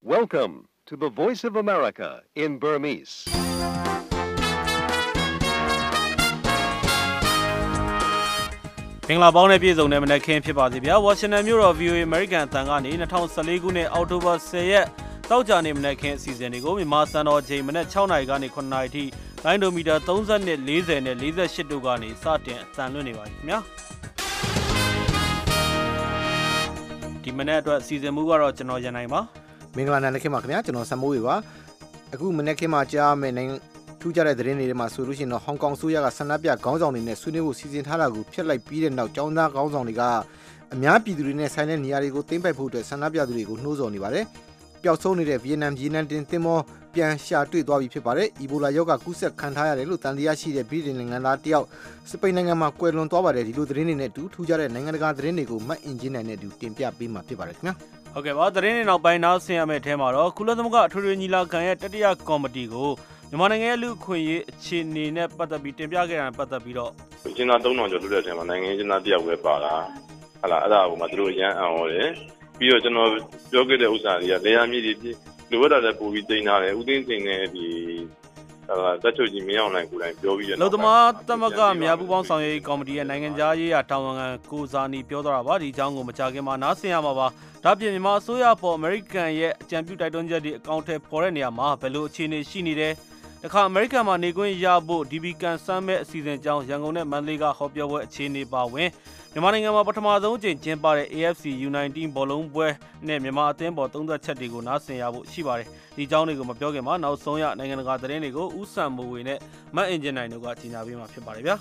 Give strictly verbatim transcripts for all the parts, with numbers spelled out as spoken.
Welcome to the Voice of America in Burmese. ။မင်္ဂလာပေါင်းနဲ့ပြည်စုံတဲ့မနက်ခင်းဖြစ်ပါစေဗျာ။ Washington မြို့တော် V O A American အသံကနေ၂၀၁၄ခုနှစ်အောက်တိုဘာ၁၀ရက်တောက်ကြနေ့မနက်ခင်းအစီအစဉ်တွေကိုမြန်မာစံတော်ချိန်မနက်၆နာရီကနေ၇နာရီထိလိုင်းဒိုမီတာ၃၂ ၄၀နဲ့၄၈တို့ကနေစတင်အသံလွှင့်နေပါပြီခင်ဗျာ။ဒီမနက်အတွက်အစီအစဉ်မှုကတော့ကျွန်တော်ရန်နိုင်ပါမင်္ဂလာနံနက်ခင်းပါခင်ဗျာကျွန်တော်ဆမ်မိုးဝေပါအခုမနက်ခင်းမှာကြားမယ်နိုင်ထူးခြားတဲ့သတင်းတွေထဲမှာဆိုလို့ရှိရင်တော့ဟောင်ကောင်ဆိုရကဆန္ဒပြခေါင်းဆောင်တွေနဲ့ဆွေးနွေးဖို့စီစဉ်ထားတာကိုဖျက်လိုက်ပြီးတဲ့နောက်ကျောင်းသားခေါင်းဆောင်တွေကအများပြည်သူတွေနဲ့ဆိုင်တဲ့နေရာတွေကိုသိမ်းပိုက်ဖို့အတွက်ဆန္ဒပြသူတွေကိုနှိုးဆော်နေပါတယ်ပျောက်ဆုံးနေတဲ့ဗီယက်နမ်ရေနံတင်သင်္ဘောပြန်ရှာတွေ့သွားပြီဖြစ်ပါတယ်အီဘိုလာရောဂါကူးစက်ခံထားရတယ်လို့တန်တရားရှိတဲ့ဗြိတိန်နိုင်ငံသားတယောက်စပိန်နိုင်ငံမှာကွယ်လွန်သွားပါတယ်ဒီလိုသတင်းတွေနဲ့အတူထူးခြားတဲ့နိုင်ငံတကာသတင်းတွေကိုမတ်အင်ဂျင်နိုင်နဲ့အတူတင်ပြပေးမှာဖြစ်ပါတယ်ခင်ဗျာဟုတ်ကဲ့ပါသတင်းတွေနောက်ပိုင်းနောက်ဆင်ရမယ့်အထဲမှာတော့ကုလသမဂ္ဂအထွေထွေညီလာခံရဲ့တတိယကော်မတီကိုမြန်မာနိုင်ငံရဲ့လူ့အခွင့်အရေးအခြေအနေနဲ့ပတ်သက်ပြီးတင်ပြခဲ့တာနဲ့ပတ်သက်ပြီးတော့ကျင်းသား၃ထောင်ကျော်လွတ်တဲ့အချိန်မှာနိုင်ငံကျင်းသားတယောက်ပဲပါလာဟလာအဲ့ဒါကိုမှသူတို့ရမ်းအောင်တယ်ပြီးတော့ကျွန်တော်ပြောခဲ့တဲ့ဥစ္စာတွေကလေယာဉ်မြစ်တွေလိုအပ်တာလည်းပို့ပြီးတင်ထားတယ်ဦးသိန်းစိန်နဲ့ဒီတက်ချုပ်ကြီးမင်းအောင်နိုင်ကိုယ်တိုင်ပြောပြီးတော့လုံသမားသမဂ္ဂများပူးပေါင်းဆောင်ရွက်ရေးကော်မတီရဲ့နိုင်ငံခြားရေးရာတာဝန်ခံကိုဇာနီပြောသွားတာပါဒီအကြောင်းကိုမကြာခင်မှာနားဆင်ရမှာပါဒါပြင်မြန်မာအစိုးရပေါ်အမေရိကန်ရဲ့အကြံပြုတိုက်တွန်းချက်တွေအကောင့်ထဲပေါ်တဲ့နေရာမှာဘယ်လိုအခြေအနေရှိနေတယ်တခါအမေရိကန်မှာနေခွင့်ရဖို့ ဒီ ဘီ ကန်စမ်းမဲ့အစီအစဉ်အကြောင်းရန်ကုန်နဲ့မန္တလေးကဟောပြောပွဲအခြေအနေပါဝင်မြန်မာနိုင်ငံမှာပထမဆုံးအကြိမ်ကျင်းပတဲ့ A F C U နာইনটিন ဘောလုံးပွဲနဲ့မြန်မာအသင်းပေါ်သုံးသက်ချက်တွေကိုနားဆင်ရဖို့ရှိပါတယ်ဒီအကြောင်းတွေကိုမပြောခင်မှာနောက်ဆုံးရနိုင်ငံတကာသတင်းတွေကိုဦးစံမိုးဝေနဲ့မတ်အင်ဂျင်နိုင်တို့ကကြီးညာပေးမှာဖြစ်ပါတယ်ဗျာ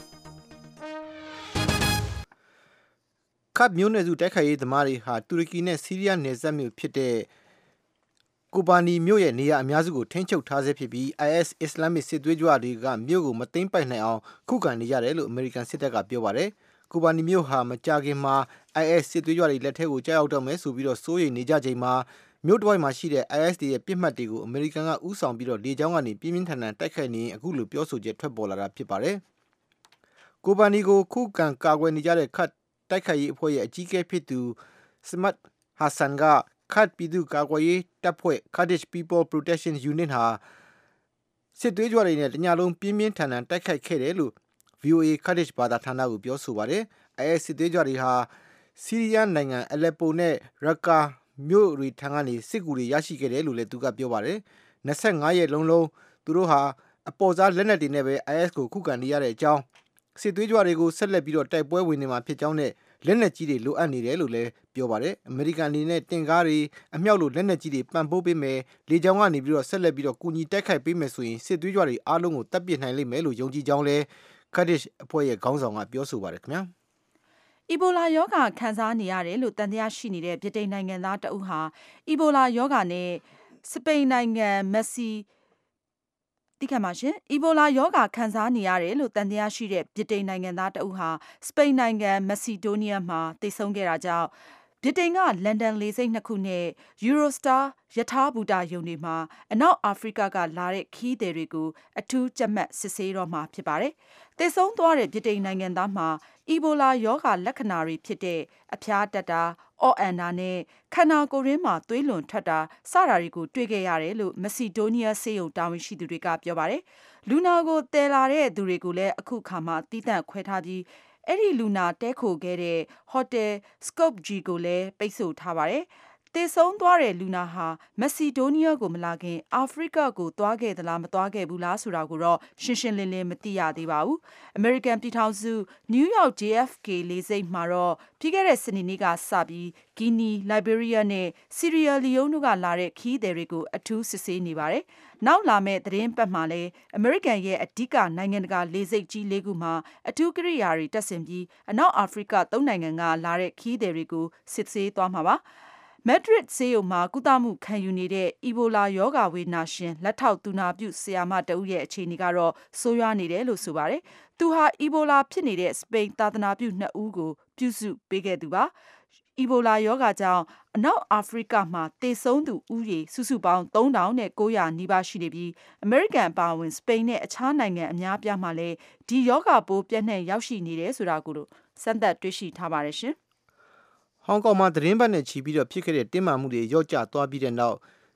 ခတ်မျိုးနယ်စုတိုက်ခိုက်ရေးသမားတွေဟာတူရကီနဲ့ဆီးရီးယားနယ်စပ်မြို့ဖြစ်တဲ့ကိုပါနီမြို့ရဲ့နေရာအများစုကိုထိန်းချုပ်ထားဆဲဖြစ်ပြီး I S အစ္စလာမစ်စစ်သွေးကြွတွေကမြို့ကိုမသိမ်းပိုက်နိုင်အောင်ခုခံနေရတယ်လို့အမေရိကန်စစ်တပ်ကပြောပါတယ်။ကိုပါနီမြို့ဟာမကြာခင်မှာ I S စစ်သွေးကြွတွေလက်ထက်ကိုကြောက်ရောက်တော့မယ်ဆိုပြီးတော့စိုးရိမ်နေကြချိန်မှာမြို့တစ်ဝိုက်မှာရှိတဲ့ I S ရဲ့ပြစ်မှတ်တွေကိုအမေရိကန်ကဥဆောင်ပြီးတော့လေကြောင်းကနေပြင်းပြင်းထန်ထန်တိုက်ခိုက်နေရင်အခုလိုပြောဆိုချက်ထွက်ပေါ်လာတာဖြစ်ပါတယ်။ကိုပါနီကိုခုခံကာကွယ်နေကြတဲ့ခတ်တိုက်ခိုက်ရေးအဖွဲ့ရဲ့အကြီးအကဲဖြစ်သူစမတ်ဟာဆန်ကခတ်ပြည်သူ့ကာကွယ်ရေးတပ်ဖွဲ့ Kurdish People Protection Unit ဟာစစ်သွေးကြွတွေနဲ့တညလုံးပြင်းပြင်းထန်ထန်တိုက်ခိုက်ခဲ့တယ်လို့ V O A Kurdish ဘာသာဌာနကိုပြောဆိုပါတယ်။ I S စစ်သွေးကြွတွေဟာဆီးရီးယားနိုင်ငံအလက်ပိုနဲ့ရကာမြို့တွေထံကနေစစ်ကူတွေရရှိခဲ့တယ်လို့လည်းသူကပြောပါတယ်။၂၅ရက်လုံးလုံးသူတို့ဟာအပေါ်စားလက်နက်တွေနဲ့ပဲ I S ကိုခုခံနေရတဲ့အကြောင်းစစ်သွေးကြွတွေကိုဆက်လက်ပြီးတော့တိုက်ပွဲဝင်နေမှာဖြစ်ကြောင်းနဲ့လက်နက်ကြီးတွေလိုအပ်နေတယ်လို့လည်းပြောပါတယ်အမေရိကန်အနေနဲ့တင်ကားတွေအမြောက်လိုလက်နက်ကြီးတွေပံ့ပိုးပေးမယ်လေကြောင်းကနေပြီးတော့ဆက်လက်ပြီးတော့ကူညီတိုက်ခိုက်ပေးမယ်ဆိုရင်စစ်သွေးကြွတွေအားလုံးကိုတပ်ပစ်နိုင်လိမ့်မယ်လို့ယုံကြည်ကြောင်းလည်း Kurdish အဖွဲ့ရဲ့ခေါင်းဆောင်ကပြောဆိုပါတယ်ခင်ဗျာအီဘိုလာရောဂါခံစားနေရတယ်လို့တန်တရားရှိနေတဲ့ဗြိတိန်နိုင်ငံသားတဦးဟာအီဘိုလာရောဂါနဲ့စပိန်နိုင်ငံမက်ဆီတိခတ်ပါရှင်အီဘိုလာရောဂါခံစားနေရတယ်လို့တန်တရားရှိတဲ့ဗြိတိန်နိုင်ငံသားတဦးဟာစပိန်နိုင်ငံမက်ဆီဒိုးနီးယားမှာတိတ်ဆုံးခဲ့တာကြောင့်ဗြိတိန်ကလန်ဒန်လေဆိပ်နှစ်ခုနဲ့ Eurostar ယထာဘူတာယုံတွေမှာအနောက်အာဖရိကကလာတဲ့ခီးသည်တွေကိုအထူးကြက်မှတ်စစ်ဆေးတော့မှာဖြစ်ပါတယ်။တိတ်ဆုံးသွားတဲ့ဗြိတိန်နိုင်ငံသားမှာအီဘိုလာရောဂါလက္ခဏာတွေဖြစ်တဲ့အဖျားတက်တာအော့အန်နာနဲ့ခန္ဓာကိုယ်ရင်းမှာသွေးလွန်ထွက်တာစတာတွေကိုတွေ့ခဲ့ရတယ်လို့မက်ဆီဒိုးနီးယားဆေးရုံတာဝန်ရှိသူတွေကပြောပါတယ်။လူနာကိုတည်လာတဲ့သူတွေကိုလည်းအခုခါမှတီးသန့်ခွဲထားပြီးအဲ့ဒီလူနာတဲခိုခဲ့တဲ့ဟိုတယ် Scope G ကိုလည်းပိတ်ဆို့ထားပါတယ်။တေဆုံးသွားတဲ့လူနာဟာမက်ဆီဒိုးနီးယားကိုမလာခင်အာဖရိကကိုသွားခဲ့သလားမသွားခဲ့ဘူးလားဆိုတာကိုတော့ရှင်းရှင်းလင်းလင်းမသိရသေးပါဘူး။ အမေရိကန်ပြည်ထောင်စုနယူးယောက် J F K လေဆိပ်မှာတော့ပြီးခဲ့တဲ့စနေနေ့ကစပြီးဂီနီ၊လိုက်ဘေးရီးယားနဲ့ဆီရီယာလီယိုတို့ကလာတဲ့ခီးသည်တွေကိုအထူးစစ်ဆေးနေပါတယ်။နောက်လာမယ့်သတင်းပတ်မှာလည်းအမေရိကန်ရဲ့အဓိကနိုင်ငံတကာလေဆိပ်ကြီးလေးခုမှာအထူးကိရိယာတွေတပ်ဆင်ပြီးအနောက်အာဖရိကသုံးနိုင်ငံကလာတဲ့ခီးသည်တွေကိုစစ်ဆေးသွားမှာပါ။မက်ဒရစ်ဆေးရုံမှာကုသမှုခံယူနေတဲ့အီဘိုလာရောဂါဝေဒနာရှင်လက်ထောက်သူနာပြုဆရာမတဦးရဲ့အခြေအနေကတော့ဆိုးရွားနေတယ်လို့ဆိုပါတယ်။သူဟာအီဘိုလာဖြစ်နေတဲ့စပိန်သာသနာပြုနှစ်ဦးကိုပြုစုပေးခဲ့သူပါ။အီဘိုလာရောဂါကြောင့်အနောက်အာဖရိကမှာသေဆုံးသူဦးရေစုစုပေါင်းသုံးထောင်၉ရာနီးပါးရှိနေပြီးအမေရိကန်အပါအဝင်စပိန်နဲ့အခြားနိုင်ငံအများအပြားမှာလည်းဒီရောဂါပိုးပြန့်နှံ့ရောက်ရှိနေတယ်ဆိုတာကိုစမ်းသပ်တွေ့ရှိထားပါတယ်ရှင်။ဟောင်ကောင်မှာသတင်းပတ်နဲ့ချီပြီးတော့ဖြစ်ခဲ့တဲ့တင်းမာမှုတွေရော့ကျသွားပြီးတဲ့နောက်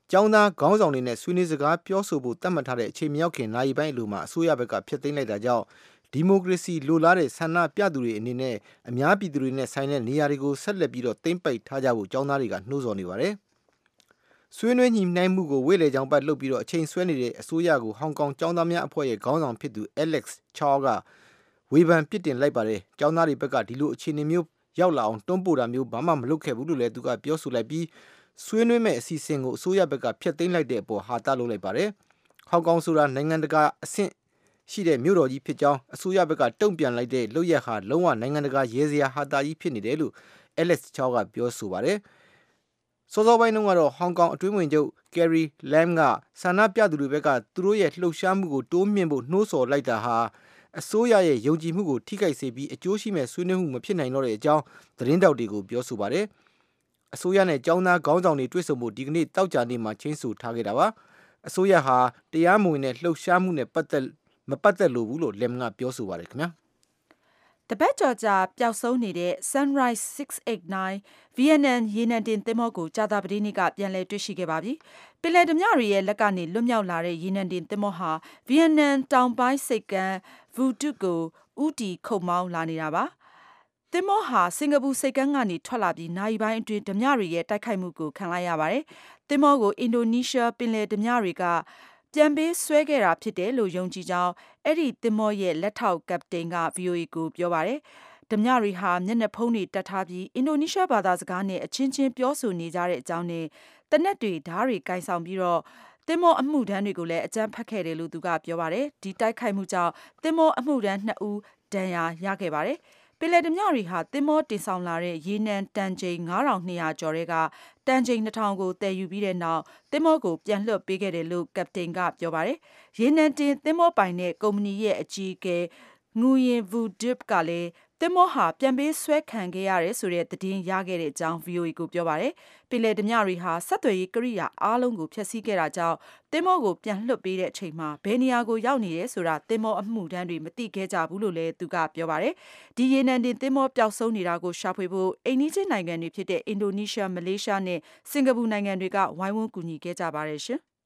ကျောင်းသားခေါင်းဆောင်တွေနဲ့ဆွေးနွေးစကားပြောဆိုဖို့တတ်မှတ်ထားတဲ့အချိန်မြောက်ခင်နိုင်ပိုင်းလူမှာအစိုးရဘက်ကဖျက်သိမ်းလိုက်တာကြောင့်ဒီမိုကရေစီလိုလားတဲ့ဆန္ဒပြသူတွေအနေနဲ့အများပြည်သူတွေနဲ့ဆိုင်တဲ့နေရာတွေကိုဆက်လက်ပြီးတော့သိမ်းပိုက်ထားကြဖို့ကျောင်းသားတွေကနှိုးဆော်နေပါတယ်။ဆွေးနွေးညှိနှိုင်းမှုကိုဝေလေကြောင်ပတ်လုပ်ပြီးတော့အချိန်ဆွဲနေတဲ့အစိုးရကိုဟောင်ကောင်ကျောင်းသားများအဖွဲ့ရဲ့ခေါင်းဆောင်ဖြစ်သူ Alex Chow ကဝေဖန်ပြစ်တင်လိုက်ပါတယ်။ကျောင်းသားတွေဘက်ကဒီလိုအခြေအနေမျိုးရောက်လာအောင်တွန်းပို့တာမျိုးဘာမှမလုပ်ခဲ့ဘူးလို့လည်းသူကပြောဆိုလိုက်ပြီးဆွေးနွေးမဲ့အစီအစဉ်ကိုအစိုးရဘက်ကဖျက်သိမ်းလိုက်တဲ့အပေါ်ဟာတာလုပ်လိုက်ပါတယ်။ဟောင်ကောင်ဆိုတာနိုင်ငံတကာအဆင့်ရှိတဲ့မြို့တော်ကြီးဖြစ်ကြောင်းအစိုးရဘက်ကတုံ့ပြန်လိုက်တဲ့လုပ်ရက်ဟာလုံးဝနိုင်ငံတကာရဲစရာဟာတာကြီးဖြစ်နေတယ်လို့ Alex Chow ကပြောဆိုပါတယ်။စောစောပိုင်းတုန်းကတော့ဟောင်ကောင်အတွင်းဝင်ချုပ် Carrie Lam ကဆန္ဒပြသူတွေဘက်ကသူတို့ရဲ့လှုပ်ရှားမှုကိုတိုးမြှင့်ဖို့နှိုးဆော်လိုက်တာဟာအစိုးရရဲ့ယုံကြည်မှုကိုထိခိုက်စေပြီးအကျိုးရှိမဲ့ဆွေးနွေးမှုမဖြစ်နိုင်တော့တဲ့အကြောင်းသတင်းတောက်တွေကိုပြောဆိုပါတယ်။အစိုးရနဲ့ကျောင်းသားခေါင်းဆောင်တွေတွေ့ဆုံဖို့ဒီကနေ့တောက်ကြနေ့မှာချင်းဆိုထားခဲ့တာပါ။အစိုးရဟာတရားမဝင်တဲ့လှုပ်ရှားမှုနဲ့ပတ်သက်မပတ်သက်လို့ဘူးလို့လမ်ကပြောဆိုပါတယ်ခင်ဗျာတပတ်ကျော်ကြာပျောက်ဆုံးနေတဲ့ Sunrise six eighty-nine ဗီယက်နမ်ရေနံတင်သင်္ဘောကိုကြာသပတေးနေ့ကပြန်လည်တွေ့ရှိခဲ့ပါပြီ။ပင်လယ်ဓမြတွေရဲ့လက်ကနေလွတ်မြောက်လာတဲ့ရေနံတင်သင်္ဘောဟာဗီယက်နမ်တောင်ပိုင်းစိတ်ကမ်း Vu Duc ကိုဥတီခုတ်မောင်းလာနေတာပါ။သင်္ဘောဟာစင်ကာပူစိတ်ကမ်းကနေထွက်လာပြီးနိုင်ပိုင်းအတွင်းဓမြတွေရဲ့တိုက်ခိုက်မှုကိုခံလိုက်ရပါတယ်။သင်္ဘောကိုအင်ဒိုနီးရှားပင်လယ်ဓမြတွေကပြန်ပေးဆွဲခဲ့တာဖြစ်တယ်လို့ယုံကြည်ကြောင်းအဲ့ဒီသင်္ဘောရဲ့လက်ထောက်ကပတိန်က ဗွီအိုအေကိုပြောပါတယ်။ဓမြတွေဟာမျက်နှာဖုံးတွေတက်ထားပြီးအင်ဒိုနီးရှားဘာသာစကားနဲ့အချင်းချင်းပြောဆိုနေကြတဲ့အကြောင်းနဲ့တနက်တွေဓားတွေကင်ဆောင်ပြီးတော့သင်္ဘောအမှုထမ်းတွေကိုလည်းအကြမ်းဖက်ခဲ့တယ်လို့သူကပြောပါတယ်။ဒီတိုက်ခိုက်မှုကြောင့်သင်္ဘောအမှုထမ်းနှစ်ဦးဒဏ်ရာရခဲ့ပါတယ်။ပင်လယ်ဓမြတွေဟာသင်္ဘောတင်ဆောင်လာတဲ့ရေနံတန်ချိန်ငါးထောင်နှစ်ရာကျော်တွေကတန်ချိန်နှစ်ထောင်ကိုတည်ယူပြီးတဲ့နောက်သင်္ဘောကိုပြန်လွှတ်ပေးခဲ့တယ်လို့ကပတိန်ကပြောပါတယ်။ရေနံတင်သင်္ဘောပိုင်တဲ့ကုမ္ပဏီရဲ့အကြီးအကဲငူရင် Vu Duc ကလည်းသင်္ဘောဟာပြန်ပေးဆွဲခံခဲ့ရတယ်ဆိုတဲ့သတင်းရခဲ့တဲ့အကြောင်း ဗွီအိုအေ ကိုပြောပါတယ်။ပင်လယ်ဓမြတွေဟာဆက်သွယ်ရေးကိရိယာအားလုံးကိုဖျက်ဆီးခဲ့တာကြောင့်သင်္ဘောကိုပြန်လွှတ်ပေးတဲ့အချိန်မှာဘယ်နေရာကိုရောက်နေရဲဆိုတာသင်္ဘောအမှုထမ်းတွေမသိခဲ့ကြဘူးလို့လည်းသူကပြောပါတယ်။ဒီရေနံတင်သင်္ဘောပျောက်ဆုံးနေတာကိုရှာဖွေဖို့အိမ်နီးချင်းနိုင်ငံတွေဖြစ်တဲ့အင်ဒိုနီးရှား၊မလေးရှားနဲ့စင်ကာပူနိုင်ငံတွေကဝိုင်းဝန်းကူညီခဲ့ကြပါတယ်ရှင်။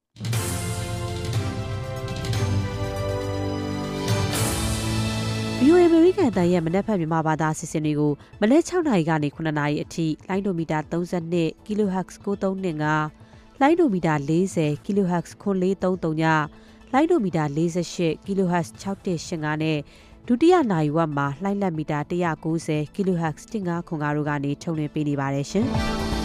ဗီအိုအေ American တန်ရဲ့မနက်ဖြန်မြန်မာဘာသာအစီအစဉ်တွေကိုမနက်၆နာရီကနေခုနှစ်နာရီအထိလိုင်းဒိုမီတာသုံး၂ kilohertz ကိုသုံးနှစ်ငါလိုင်းဒိုမီတာ၄၀ kilohertz ခွန်လေးသုံးသုံးညလိုင်းဒိုမီတာ၄၈ kilohertz ၆၁၈၅နဲ့ဒုတိယနာရီဝက်မှာလိုင်းလက်မီတာ၁၉၀ kilohertz ၁၅ခွန်ကားတို့ကနေထုတ်လွှင့်ပေးနေပါတယ်ရှင်။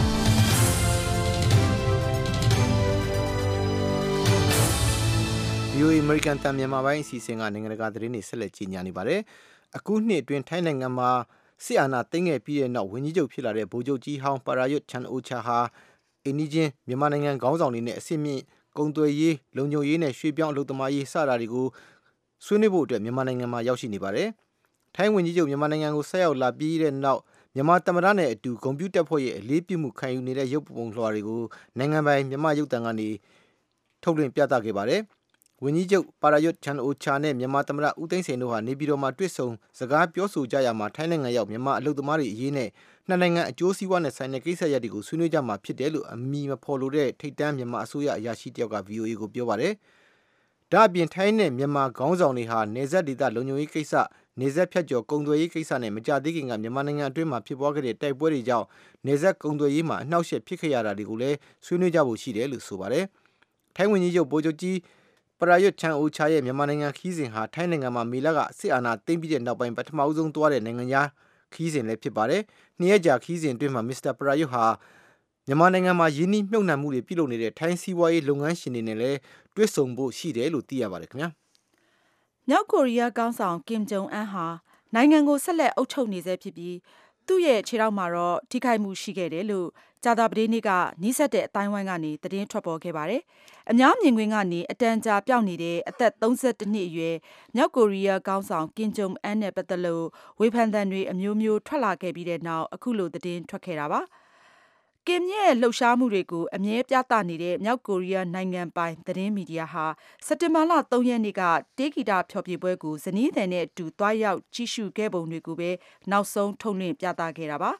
ဗီအိုအေ American တန်မြန်မာပိုင်းအစီအစဉ်ကနိုင်ငံတကာသတင်းတွေဆက်လက်ကြီးညာနေပါတယ်။အခုနှစ်အတွင်းထိုင်းနိုင်ငံမှာစစ်အာဏာသိမ်းခဲ့ပြီးတဲ့နောက်ဝန်ကြီးချုပ်ဖြစ်လာတဲ့ဗိုလ်ချုပ်ကြီးဟောင်းပါရာယွတ်ချန်အိုချာဟာအိန္ဒိချင်းမြန်မာနိုင်ငံခေါင်းဆောင်တွေနဲ့အဆင့်မြင့်ကုန်သွယ်ရေးလုံခြုံရေးနဲ့ရွှေ့ပြောင်းအလုပ်သမားရေးစတာတွေကိုဆွေးနွေးဖို့အတွက်မြန်မာနိုင်ငံမှာရောက်ရှိနေပါတယ်။ထိုင်းဝန်ကြီးချုပ်မြန်မာနိုင်ငံကိုဆက်ရောက်လာပြီးတဲ့နောက်မြန်မာသမ္မတနဲ့အတူကွန်ပျူတာဖွဲ့ရဲ့အလေးပြုမှုခံယူနေတဲ့ရုပ်ပုံလွှာတွေကိုနိုင်ငံပိုင်မြန်မာရုပ်သံကနေထုတ်လွှင့်ပြသခဲ့ပါတယ်။ဝန်ကြီးချုပ်ပါရာယွတ်ချန်အိုချာနဲ့မြန်မာသမ္မတဦးသိန်းစိန်တို့ဟာနေပြည်တော်မှာတွေ့ဆုံစကားပြောဆိုကြရမှာထိုင်းနိုင်ငံရောက်မြန်မာအလုပ်သမားတွေအရေးနဲ့နှစ်နိုင်ငံအကျိုးစီးပွားနဲ့ဆိုင်တဲ့ကိစ္စရပ်တွေကိုဆွေးနွေးကြမှာဖြစ်တယ်လို့အမည်မဖော်လိုတဲ့ထိပ်တန်းမြန်မာအစိုးရအရာရှိတယောက်က ဗီအိုအေ ကိုပြောပါတယ်။ဒါ့အပြင်ထိုင်းနဲ့မြန်မာခေါင်းဆောင်တွေဟာနေဆက်ဒေသလုံခြုံရေးကိစ္စနေဆက်ဖြတ်ကျော်ကုန်သွယ်ရေးကိစ္စနဲ့မကြသေးခင်ကမြန်မာနိုင်ငံအတွင်းမှာဖြစ်ပွားခဲ့တဲ့တိုက်ပွဲတွေကြောင့်နေဆက်ကုန်သွယ်ရေးမှာအနှောက်အယှက်ဖြစ်ခဲ့ရတာတွေကိုလည်းဆွေးနွေးကြဖို့ရှိတယ်လို့ဆိုပါတယ်။ထိုင်းဝန်ကြီးချုပ်ဗိုလ်ချုပ်ကြီးပရာယွတ်ချန်အိုချာရဲ့မြန်မာနိုင်ငံခီးစဉ်ဟာထိုင်းနိုင်ငံမှာမေလကစစ်အာဏာသိမ်းပြီးတဲ့နောက်ပိုင်းပထမဦးဆုံးသွားတဲ့နိုင်ငံသားခီးစဉ်လည်းဖြစ်ပါတယ်။နှစ်ရက်ကြာခီးစဉ်အတွင်းမှာမစ္စတာပရာယွတ်ဟာမြန်မာနိုင်ငံမှာယင်းနှိမ့်မြုပ်နှံမှုတွေပြုလုပ်နေတဲ့ထိုင်းစီးပွားရေးလုပ်ငန်းရှင်တွေနဲ့လည်းတွေ့ဆုံဖို့ရှိတယ်လို့သိရပါတယ်ခင်ဗျာ။မြောက်ကိုရီးယားခေါင်းဆောင်ကင်ဂျုံအန်ဟာနိုင်ငံကိုဆက်လက်အုပ်ချုပ်နေဆဲဖြစ်ပြီးသူ့ရဲ့ခြေထောက်မှာတော့ထိခိုက်မှုရှိခဲ့တယ်လို့ကြာသပတေးနေ့ကနီးစပ်တဲ့အတိုင်းဝိုင်းကနေသတင်းထွက်ပေါ်ခဲ့ပါတယ်။အများမြင်ကွင်းကနေအတန်ကြာပြောင်းနေတဲ့အသက်သုံး၁၁နှစ်အရွယ်မြောက်ကိုရီးယားခေါင်းဆောင်ကင်ဂျုံအန်နဲ့ပတ်သက်လို့ဝေဖန်သံတွေအမျိုးမျိုးထွက်လာခဲ့ပြီးတဲ့နောက်အခုလိုသတင်းထွက်ခဲ့တာပါ။ကင်ရဲ့လှုပ်ရှားမှုတွေကိုအမြဲပြသနေတဲ့မြောက်ကိုရီးယားနိုင်ငံပိုင်သတင်းမီဒီယာဟာစက်တင်ဘာလ၃ရက်နေ့ကတေးဂီတဖျော်ဖြေပွဲကိုဇနီးသည်နဲ့အတူတွားရောက်ကြည့်ရှုခဲ့ပုံတွေကိုပဲနောက်ဆုံးထုတ်လွှင့်ပြသခဲ့တာပါ။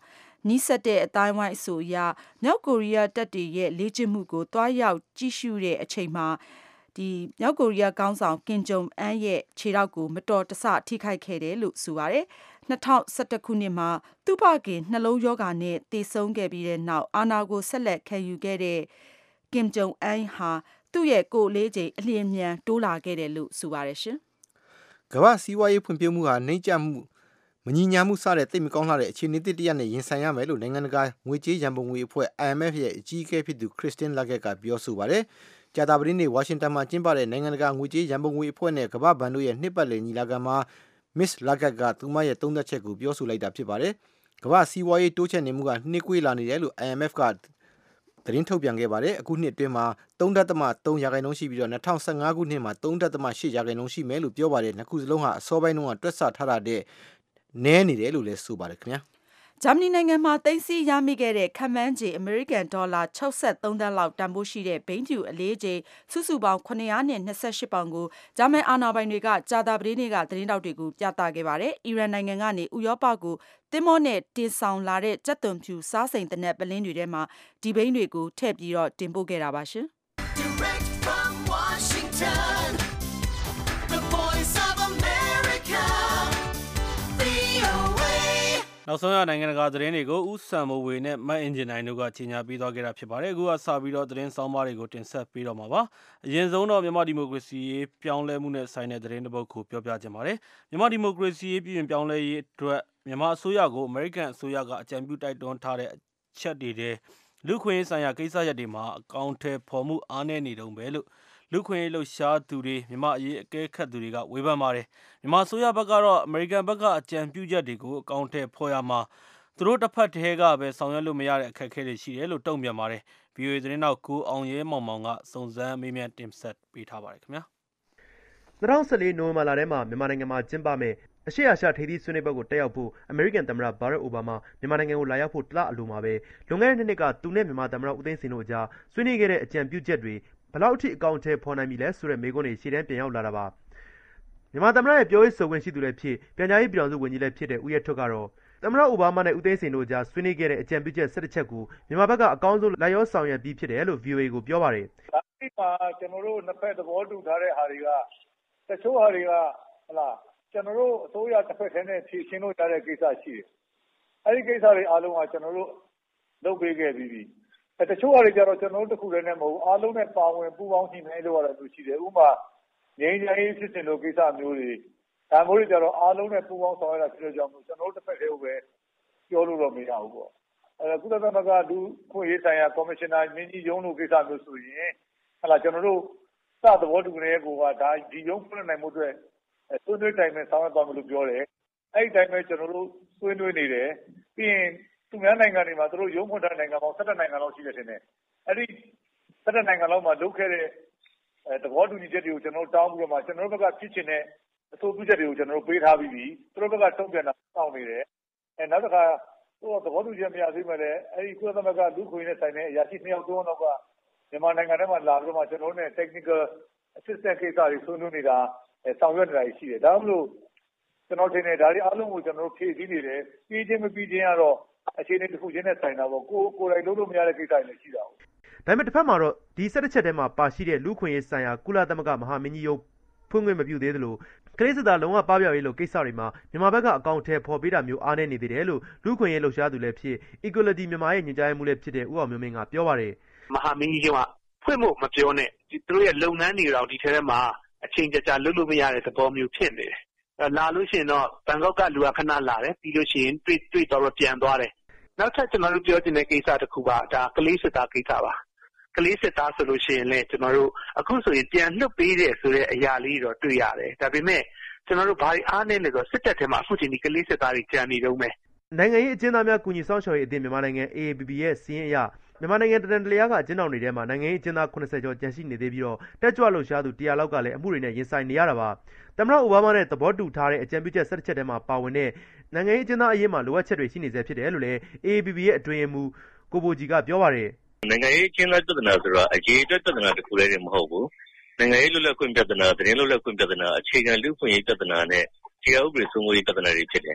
နီးစပ်တဲ့အတိုင်းဝိုင်းအဆိုအရမြောက်ကိုရီးယားတပ်တွေရဲ့လေ့ကျင့်မှုကိုတွားရောက်ကြည့်ရှုတဲ့အချိန်မှာဒီမြောက်ကိုရီးယားခေါင်းဆောင်ကင်ဂျုံအန်ရဲ့ခြေထောက်ကိုမတော်တဆထိခိုက်ခဲ့တယ်လို့ဆိုပါတယ်။၂၀၁၁ခုနှစ်မှာသူ့ဖခင်နှလုံးရောဂါနဲ့သေဆုံးခဲ့ပြီးတဲ့နောက်အာဏာကိုဆက်လက်ခံယူခဲ့တဲ့ကင်ဂျုံအန်ဟာသူ့ရဲ့ကိုယ်လေးချိန်အလျင်မြန်တိုးလာခဲ့တယ်လို့ဆိုပါတယ်ရှင်။ကမ္ဘာစီးပွားရေးဖွံ့ဖြိုးမှုဟာနှိမ့်ကျမှုမညီညာမှုစတဲ့သိပ်မကောင်းလာတဲ့အခြေအနေတစ်တရက်နဲ့ရင်ဆိုင်ရမယ်လို့နိုင်ငံတကာငွေကြေးရန်ပုံငွေအဖွဲ့ I M F ရဲ့အကြီးအကဲဖြစ်သူခရစ်စတင်လာဂက်ကပြောဆိုပါတယ်။ကြာသပတေးနေ့ဝါရှင်တန်မှာကျင်းပတဲ့နိုင်ငံတကာငွေကြေးရန်ပုံငွေအဖွဲ့နဲ့ကမ္ဘာ့ဘဏ်တို့ရဲ့နှစ်ပတ်လည်ညီလာခံမှာ Miss Lagarde ကသူမရဲ့သုံးသပ်ချက်ကိုပြောဆိုလိုက်တာဖြစ်ပါတယ်။ကမ္ဘာစီးပွားရေးတိုးချဲ့နေမှုကနှေးကွေးလာနေတယ်လို့ I M F ကသတင်းထုတ်ပြန်ခဲ့ပါတယ်။အခုနှစ်အတွင်းမှာ ၃ဒသမ ၃ ရာခိုင်နှုန်းရှိပြီးတော့၂၀၁၅ခုနှစ်မှာ ၃ဒသမ ၈ ရာခိုင်နှုန်းရှိမယ်လို့ပြောပါတယ်။နှစ်ခုစလုံးဟာအစောပိုင်းတုန်းကတွက်ဆထားတာတဲ့နည်းနေတယ်လို့လည်းဆိုပါတယ်ခင်ဗျာ။ဂျာမနီနိုင်ငံမှာသိမ်းဆည်းရမိခဲ့တဲ့ခန့်မှန်းခြေအမေရိကန်ဒေါ်လာ၆၃သန်းလောက်တန်ဖိုးရှိတဲ့ဘိန်းဖြူအလေးချိန်စုစုပေါင်း၇၂၈ပေါင်ကိုဂျာမန်အာဏာပိုင်တွေကကြာသပတေးနေ့ကသတင်းတောက်တွေကိုပြသခဲ့ပါတယ်။အီရန်နိုင်ငံကနေဥရောပကိုသင်္ဘောနဲ့တင်ဆောင်လာတဲ့ကြက်သွန်ဖြူစားစိန်တနက်ပလင်းတွေထဲမှာဒီဘိန်းတွေကိုထည့်ပြီးတော့တင်ပို့ခဲ့တာပါရှင်။ Direct from Washington, the voice of America, V O A နောက်ဆုံးရနိုင်ငံတကာသတင်းတွေကိုဦးစံမိုးဝေနဲ့မတ်အင်ဂျင်နိုင်တို့ကကြီးညာပြီးသွားခဲ့တာဖြစ်ပါတယ်အခုကစပြီးတော့သတင်းဆောင်မတွေကိုတင်ဆက်ပေးတော့မှာပါအရင်ဆုံးတော့မြန်မာဒီမိုကရေစီရေးပြောင်းလဲမှုနဲ့ဆိုင်တဲ့သတင်းတစ်ပုဒ်ကိုပြောပြချင်ပါတယ်မြန်မာဒီမိုကရေစီရေးပြည်ပြောင်းလဲရေးအတွက်မြန်မာအစိုးရကိုအမေရိကန်အစိုးရကအကြံပြုတိုက်တွန်းထားတဲ့အချက်တွေတဲ့လူခွင့်ရေးဆိုင်ရာကိစ္စရပ်တွေမှာအကောင့်ထဲပေါ်မှုအားနည်းနေတုံးပဲလို့လူခွင့်ရေးလှုပ်ရှားသူတွေမြန်မာအရေးအကဲခတ်သူတွေကဝေဖန်ပါတယ်မြန်မာအစိုးရဘက်ကတော့အမေရိကန်ဘက်ကအကြံပြုချက်တွေကိုအကောင့်ထဲပေါ်ရမှာသူတို့တစ်ဖက်တည်းကပဲဆောင်ရွက်လို့မရတဲ့အခက်အခဲတွေရှိတယ်လို့တုံ့ပြန်ပါတယ် ဗွီအိုအေ သတင်းတောက်ကိုအောင်ရဲမောင်မောင်ကစုံစမ်းမေးမြန်းတင်ဆက်ပေးထားပါတယ်ခင်ဗျာ၂၀၁၄နိုဝင်ဘာလထဲမှာမြန်မာနိုင်ငံမှာကျင်းပမဲ့အရှေ့အာရှထိပ်သီးဆွေးနွေးပွဲကိုတက်ရောက်ဖို့အမေရိကန်သမ္မတဘာရက်အိုဘားမားမြန်မာနိုင်ငံကိုလာရောက်ဖို့တလအလိုမှာပဲလွန်ခဲ့တဲ့နှစ်နှစ်ကသူနဲ့မြန်မာသမ္မတဦးသိန်းစိန်တို့အကြားဆွေးနွေးခဲ့တဲ့အကြံပြုချက်တွေဘယ်လောက်အထိအကောင့်ထဲပေါ်နိုင်ပြီလဲဆိုတဲ့မေးခွန်းတွေရှေ့တန်းပြန်ရောက်လာတာပါမြန်မာသမ္မတရဲ့ပြောရေးဆိုခွင့်ရှိသူလည်းဖြစ်ပြန်ကြားရေးပြည်ထောင်စုဝန်ကြီးလည်းဖြစ်တဲ့ဦးရဲထွဋ်ကတော့သမ္မတအိုဘားမားနဲ့ဦးသိန်းစိန်တို့အကြားဆွေးနွေးခဲ့တဲ့အကြံပြုချက်၁၁ချက်ကိုမြန်မာဘက်ကအကောင်းဆုံးလိုက်ရောဆောင်ရွက်ပြီးဖြစ်တယ်လို့ ဗွီအိုအေ ကိုပြောပါတယ်။ဒီမှာကျွန်တော်တို့နှစ်ဖက်သဘောတူထားတဲ့ဟာတွေကတချို့ဟာတွေကဟလာကျွန်တော်တို့အစိုးရတစ်ဖက်ထဲနဲ့ဖြည့်ရှင်းလို့ရတဲ့ကိစ္စရှိတယ်။အဲဒီကိစ္စတွေအားလုံးကကျွန်တော်တို့လုပ်ပေးခဲ့ပြီးပြီ။အဲတချို့ဟာတွေကျတော့ကျွန်တော်တို့တစ်ခုတည်းနဲ့မဟုတ်အားလုံးနဲ့ပါဝင်ပူးပေါင်းညှိနှိုင်းလို့ရတာမျိုးရှိတယ်။ဥပမာငြိမ်းချမ်းရေးဖြစ်စဉ်လိုကိစ္စမျိုးတွေဒါမျိုးတွေကျတော့အားလုံးနဲ့ပူးပေါင်းဆောင်ရွက်တာဖြစ်တဲ့ကြောင့်ကျွန်တော်တို့တစ်ဖက်တည်းကိုပဲပြောလို့တော့မရဘူးပေါ့အဲကုလသမဂ္ဂလူခွင့်ရေးဆိုင်ရာကော်မရှင်နာမင်းကြီးရုံးလိုကိစ္စမျိုးဆိုရင်ဟလာကျွန်တော်တို့စသဘောတူနေတဲ့ကိုကဒါဒီရုံးဖွင့်နိုင်မှုအတွက်ဆွေးနွေးတိုင်ပင်ဆောင်ရွက်သွားမယ်လို့ပြောတယ်အဲ့ဒီတိုင်းပဲကျွန်တော်တို့ဆွေးနွေးနေတယ်ပြီးရင်သူများနိုင်ငံတွေမှာသူတို့ရုံးဖွင့်တဲ့နိုင်ငံပေါင်း၁၁နိုင်ငံလောက်ရှိတယ်ထင်တယ်အဲ့ဒီ၁၁နိုင်ငံလောက်မှာလုပ်ခဲ့တဲ့သဘောတူညီချက်တွေကိုကျွန်တော်တို့တောင်းပြီးတော့မှကျွန်တော်တို့ဘက်ကဖြစ်ချင်တဲ့အဆိုပြုချက်တွေကိုကျွန်တော်တို့ပေးထားပြီးပြီသူတို့ဘက်ကတုံ့ပြန်တာစောင့်နေတယ်အဲနောက်တစ်ခါဟိုသဘောတူချက်မရသေးမှလည်းအဲဒီကုလသမဂ္ဂလူခွင့်ရေးဆိုင်တဲ့အရာရှိနှစ်ယောက်သုံးယောက်ကမြန်မာနိုင်ငံထဲမှာလာပြီးတော့မှကျွန်တော်တို့နဲ့ technical assistant ကိစ္စတွေဆွေးနွေးနေတာဆောင်ရွက်နေတာရှိတယ်ဒါမှမဟုတ်ကျွန်တော်ထင်တယ်ဒါတွေအားလုံးကိုကျွန်တော်တို့ဖြည့်ဆည်းနေတယ်ပြီးချင်းမပြီးချင်းကတော့အခြေအနေတစ်ခုချင်းနဲ့ဆိုင်တာပေါ့ကိုကိုယ်တိုင်လုပ်လို့မရတဲ့ကိစ္စတွေလည်းရှိတာပေါ့ဒါပေမဲ့တစ်ဖက်မှာတော့ဒီ၁၁ချက်ထဲမှာပါရှိတဲ့လူခွင့်ရေးဆိုင်ရာကုလသမဂ္ဂမဟာမင်းကြီးရုံးဖွင့်ခွင့်မပြုသေးသလိုကလေးစစ်သားလုံးဝပပျောက်ရေးလိုကိစ္စတွေမှာမြန်မာဘက်ကအကောင့်ထဲပေါ်ပေးတာမျိုးအားနည်းနေသေးတယ်လို့လူခွင့်ရေးလှုပ်ရှားသူလည်းဖြစ် Equality မြန်မာရဲ့ညွှန်ကြားရေးမှူးလည်းဖြစ်တဲ့ဦးအောင်မျိုးမင်းကပြောပါတယ်မဟာမင်းကြီးကဖွင့်ဖို့မပြောနဲ့သူတို့ရဲ့လုပ်ငန်းတွေတော့ဒီထဲမှာအချိန်ကြာကြာလုပ်လို့မရတဲ့သဘောမျိုးဖြစ်နေတယ်လာလို့ရှိရင်တော့ဘန်ကောက်ကလူကခဏလာတယ်ပြီးလို့ရှိရင်တွေ့တွေ့တော့ပြန်သွားတယ်နောက်ထပ်ကျွန်တော်တို့ပြောချင်တဲ့ကိစ္စတစ်ခုကဒါကလေးစစ်သားကိစ္စပါကလေးစစ်သားဆိုလို့ရှိရင်လည်းကျွန်တော်တို့အခုဆိုရင်ပြန်လွတ်ပေးတယ်ဆိုတဲ့အရာလေးတော့တွေ့ရတယ်ဒါပေမဲ့ကျွန်တော်တို့ဘာအားနေလဲဆိုစစ်တပ်ထဲမှာအခုချိန်ဒီကလေးစစ်သားတွေကြံနေတော့မယ်နိုင်ငံရေးအကျဉ်းသားများကူညီစောင့်ရှောက်ရေးအသင်းမြန်မာနိုင်ငံ A A P P ရဲ့စီးရင်အရမြန်မာနိုင်ငံတရန်တလျားကအကျဉ်းထောင်တွေထဲမှာနိုင်ငံရေးအကျဉ်းသား၇၀ကျော်ကျန်ရှိနေသေးပြီးတော့တက်ကြွလှုပ်ရှားသူ၁၀၀လောက်ကလည်းအမှုတွေနဲ့ရင်ဆိုင်နေရတာပါသမ္မတအိုဘားမားနဲ့သဘောတူထားတဲ့အကြံပြုချက်၁၁ချက်ထဲမှာပါဝင်တဲ့နိုင်ငံရေးအကျဉ်းသားအရေးမှာလိုအပ်ချက်တွေရှိနေဆဲဖြစ်တယ်လို့လည်း A A P P ရဲ့အတွင်းရေးမှူးကိုဘိုကြီးကပြောပါတယ်နိုင်ငံရေးအကျဉ်းသားပြဿနာဆိုတာအရေးအတွက်ပြဿနာတစ်ခုလည်းမဟုတ်ဘူးနိုင်ငံရေးလွတ်လပ်ခွင့်ပြဿနာသတင်းလွတ်လပ်ခွင့်ပြဿနာအခြေခံလူ့အခွင့်အရေးပြဿနာနဲ့တရားဥပဒေစိုးမိုးရေးပြဿနာတွေဖြစ်တယ်